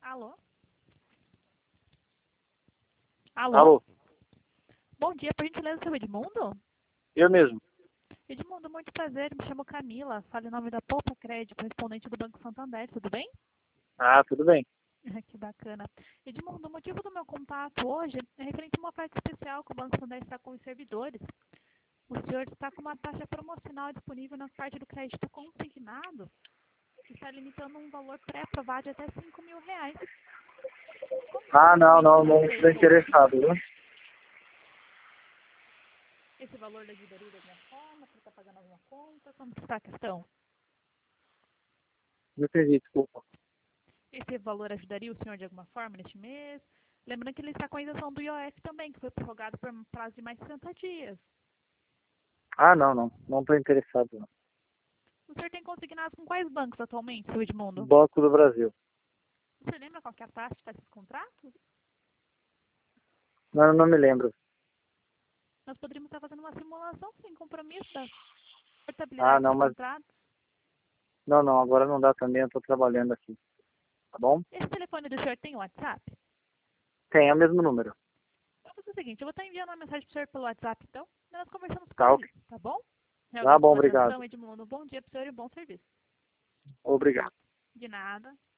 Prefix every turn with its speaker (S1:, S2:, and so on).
S1: Alô? Alô?
S2: Alô,
S1: Bom dia, por gentileza, seu Edmundo?
S2: eu mesmo.
S1: Edmundo, muito prazer, me chamo Camila, falo em nome da Poupa Crédito, respondente do Banco Santander, tudo bem?
S2: Ah, tudo bem.
S1: Que bacana. Edmundo, o motivo do meu contato hoje é referente a uma oferta especial que o Banco Santander está com os servidores. O senhor está com uma taxa promocional disponível na parte do crédito consignado, que está limitando um valor pré-aprovado de até R$ 5.000. Como que o
S2: Ah,
S1: senhor
S2: não,
S1: vê esse
S2: não, não estou
S1: processo?
S2: interessado, viu?
S1: Esse valor da ajudaria de alguma forma? Você está pagando alguma conta? Como que está a questão?
S2: Não entendi, desculpa.
S1: Esse valor ajudaria o senhor de alguma forma neste mês? Lembrando que ele está com a isenção do IOF também, que foi prorrogado por um prazo de mais de 60 dias.
S2: Ah, não, não. Não estou interessado, não.
S1: O senhor tem consignado com quais bancos atualmente, seu Edmundo?
S2: Banco do Brasil.
S1: O senhor lembra qual que é a taxa para esses contratos?
S2: Não, não me lembro.
S1: Nós poderíamos estar fazendo uma simulação sem compromisso da
S2: Ah,
S1: portabilidade
S2: não,
S1: dos
S2: mas...
S1: contratos.
S2: Não, não, agora não dá também, eu estou trabalhando aqui. Tá bom?
S1: Esse telefone do senhor tem WhatsApp?
S2: Tem, é o mesmo número.
S1: Vamos fazer o seguinte, eu vou estar enviando uma mensagem para o senhor pelo WhatsApp, então, e nós conversamos por
S2: Tá, ok.
S1: ali, tá bom? Eu
S2: Tá
S1: agradeço
S2: bom,
S1: pela
S2: obrigado.
S1: atenção, Edmundo. Bom dia para o senhor e bom serviço.
S2: Obrigado.
S1: De nada.